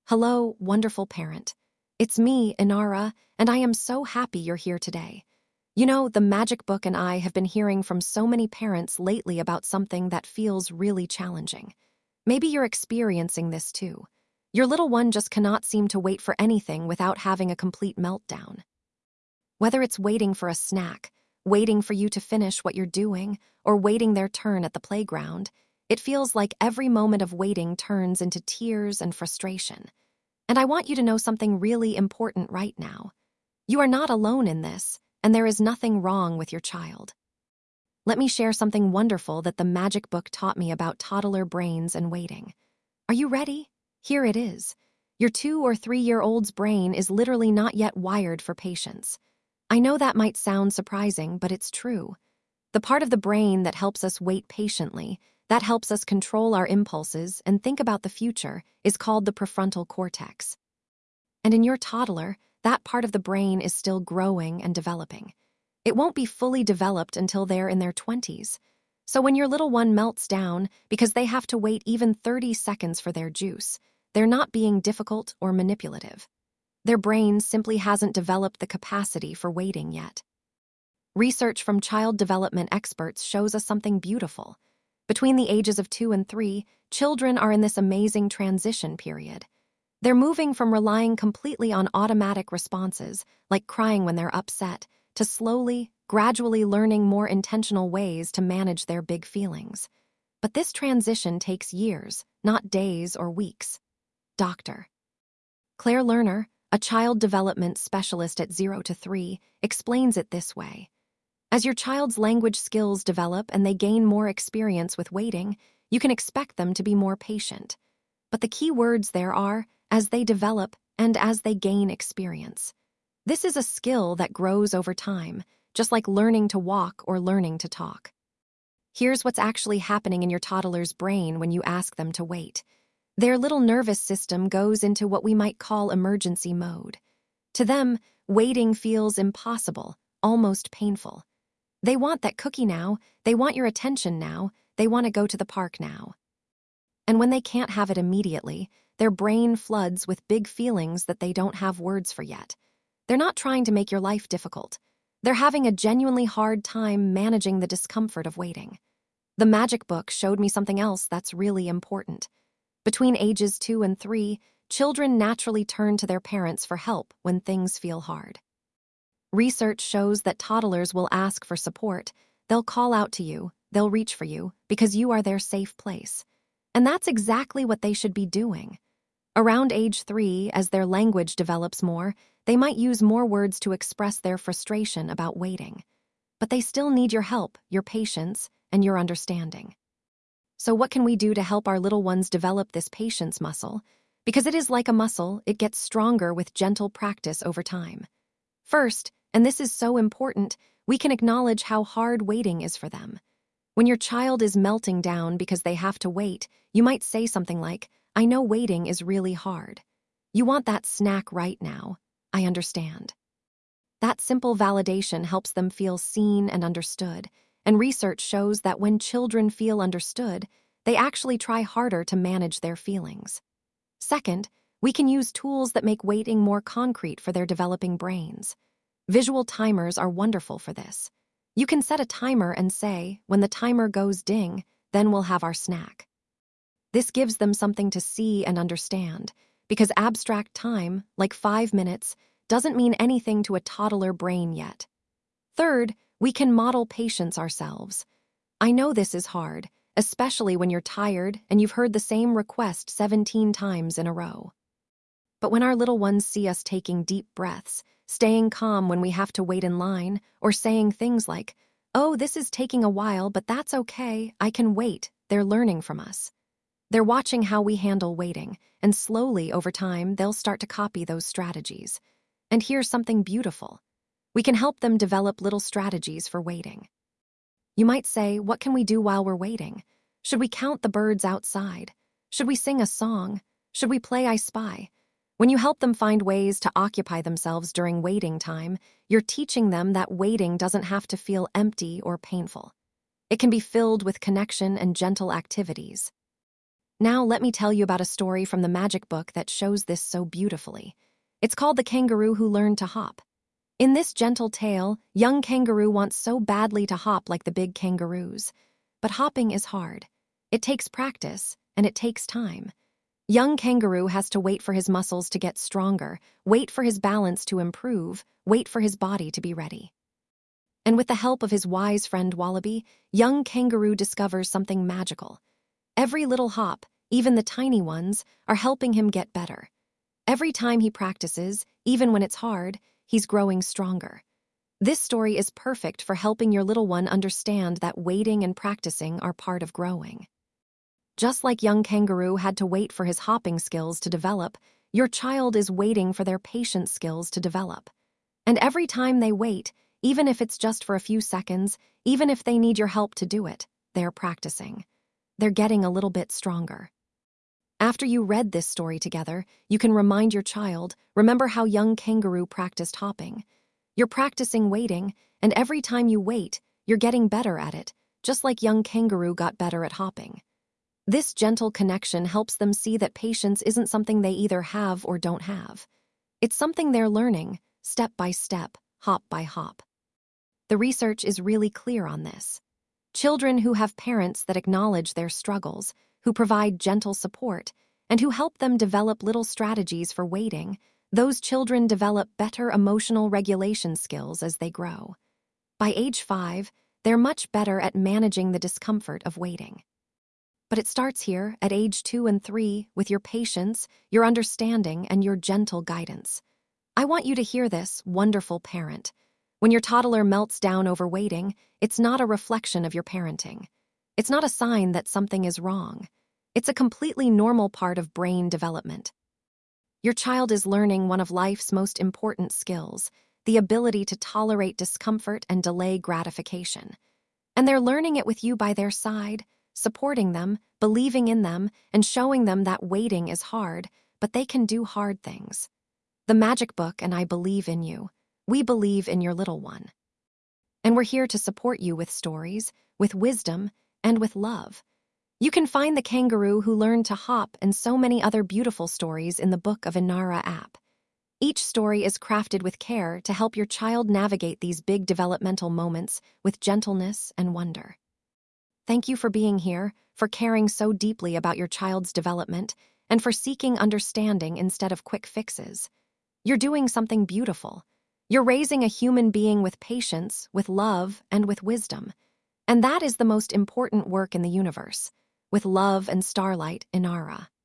Hello, wonderful parent. It's me, Inara, and I am so happy you're here today. You know, the Magic Book and I have been hearing from so many parents lately about something that feels really challenging. Maybe you're experiencing this too. Your little one just cannot seem to wait for anything without having a complete meltdown. Whether it's waiting for a snack, waiting for you to finish what you're doing, or waiting their turn at the playground, it feels like every moment of waiting turns into tears and frustration. And I want you to know something really important right now. You are not alone in this, and there is nothing wrong with your child. Let me share something wonderful that the Magic Book taught me about toddler brains and waiting. Are you ready? Here it is. Your 2 or 3-year-old's brain is literally not yet wired for patience. I know that might sound surprising, but it's true. The part of the brain that helps us wait patiently, that helps us control our impulses and think about the future, is called the prefrontal cortex. And in your toddler, that part of the brain is still growing and developing. It won't be fully developed until they're in their 20s. So when your little one melts down because they have to wait even 30 seconds for their juice, they're not being difficult or manipulative. Their brain simply hasn't developed the capacity for waiting yet. Research from child development experts shows us something beautiful. Between the ages of 2 and 3, children are in this amazing transition period. They're moving from relying completely on automatic responses, like crying when they're upset, to slowly, gradually learning more intentional ways to manage their big feelings. But this transition takes years, not days or weeks. Dr. Claire Lerner, a child development specialist at 0 to 3, explains it this way. As your child's language skills develop and they gain more experience with waiting, you can expect them to be more patient. But the key words there are, as they develop and as they gain experience. This is a skill that grows over time, just like learning to walk or learning to talk. Here's what's actually happening in your toddler's brain when you ask them to wait. Their little nervous system goes into what we might call emergency mode. To them, waiting feels impossible, almost painful. They want that cookie now, they want your attention now, they want to go to the park now. And when they can't have it immediately, their brain floods with big feelings that they don't have words for yet. They're not trying to make your life difficult. They're having a genuinely hard time managing the discomfort of waiting. The Magic Book showed me something else that's really important. Between ages 2 and 3, children naturally turn to their parents for help when things feel hard. Research shows that toddlers will ask for support, they'll call out to you, they'll reach for you, because you are their safe place. And that's exactly what they should be doing. Around age 3, as their language develops more, they might use more words to express their frustration about waiting. But they still need your help, your patience, and your understanding. So what can we do to help our little ones develop this patience muscle? Because it is like a muscle, it gets stronger with gentle practice over time. First, and this is so important, we can acknowledge how hard waiting is for them. When your child is melting down because they have to wait, you might say something like, "I know waiting is really hard. You want that snack right now. I understand." That simple validation helps them feel seen and understood, and research shows that when children feel understood, they actually try harder to manage their feelings. Second, we can use tools that make waiting more concrete for their developing brains. Visual timers are wonderful for this. You can set a timer and say, when the timer goes ding, then we'll have our snack. This gives them something to see and understand, because abstract time, like 5 minutes, doesn't mean anything to a toddler brain yet. Third, we can model patience ourselves. I know this is hard, especially when you're tired and you've heard the same request 17 times in a row. But when our little ones see us taking deep breaths, staying calm when we have to wait in line, or saying things like, "Oh, this is taking a while, but that's okay, I can wait," they're learning from us. They're watching how we handle waiting, and slowly, over time, they'll start to copy those strategies. And here's something beautiful. We can help them develop little strategies for waiting. You might say, what can we do while we're waiting? Should we count the birds outside? Should we sing a song? Should we play I Spy? When you help them find ways to occupy themselves during waiting time, you're teaching them that waiting doesn't have to feel empty or painful. It can be filled with connection and gentle activities. Now let me tell you about a story from the magic book that shows this so beautifully. It's called The Kangaroo Who Learned to Hop. In this gentle tale, young kangaroo wants so badly to hop like the big kangaroos. But hopping is hard. It takes practice, and it takes time. Young kangaroo has to wait for his muscles to get stronger, wait for his balance to improve, wait for his body to be ready. And with the help of his wise friend Wallaby, young kangaroo discovers something magical. Every little hop, even the tiny ones, are helping him get better. Every time he practices, even when it's hard, he's growing stronger. This story is perfect for helping your little one understand that waiting and practicing are part of growing. Just like young kangaroo had to wait for his hopping skills to develop, your child is waiting for their patience skills to develop. And every time they wait, even if it's just for a few seconds, even if they need your help to do it, they're practicing. They're getting a little bit stronger. After you read this story together, you can remind your child, remember how young kangaroo practiced hopping. You're practicing waiting, and every time you wait, you're getting better at it, just like young kangaroo got better at hopping. This gentle connection helps them see that patience isn't something they either have or don't have. It's something they're learning, step by step, hop by hop. The research is really clear on this. Children who have parents that acknowledge their struggles, who provide gentle support, and who help them develop little strategies for waiting, those children develop better emotional regulation skills as they grow. By age 5, they're much better at managing the discomfort of waiting. But it starts here, at age 2 and 3, with your patience, your understanding, and your gentle guidance. I want you to hear this, wonderful parent. When your toddler melts down over waiting, it's not a reflection of your parenting. It's not a sign that something is wrong. It's a completely normal part of brain development. Your child is learning one of life's most important skills, the ability to tolerate discomfort and delay gratification. And they're learning it with you by their side, supporting them, believing in them, and showing them that waiting is hard, but they can do hard things. The Magic Book and I believe in you. We believe in your little one. And we're here to support you with stories, with wisdom, and with love. You can find The Kangaroo Who Learned to Hop and so many other beautiful stories in the Book of Inara app. Each story is crafted with care to help your child navigate these big developmental moments with gentleness and wonder. Thank you for being here, for caring so deeply about your child's development, and for seeking understanding instead of quick fixes. You're doing something beautiful. You're raising a human being with patience, with love, and with wisdom. And that is the most important work in the universe, with love and starlight, Inara.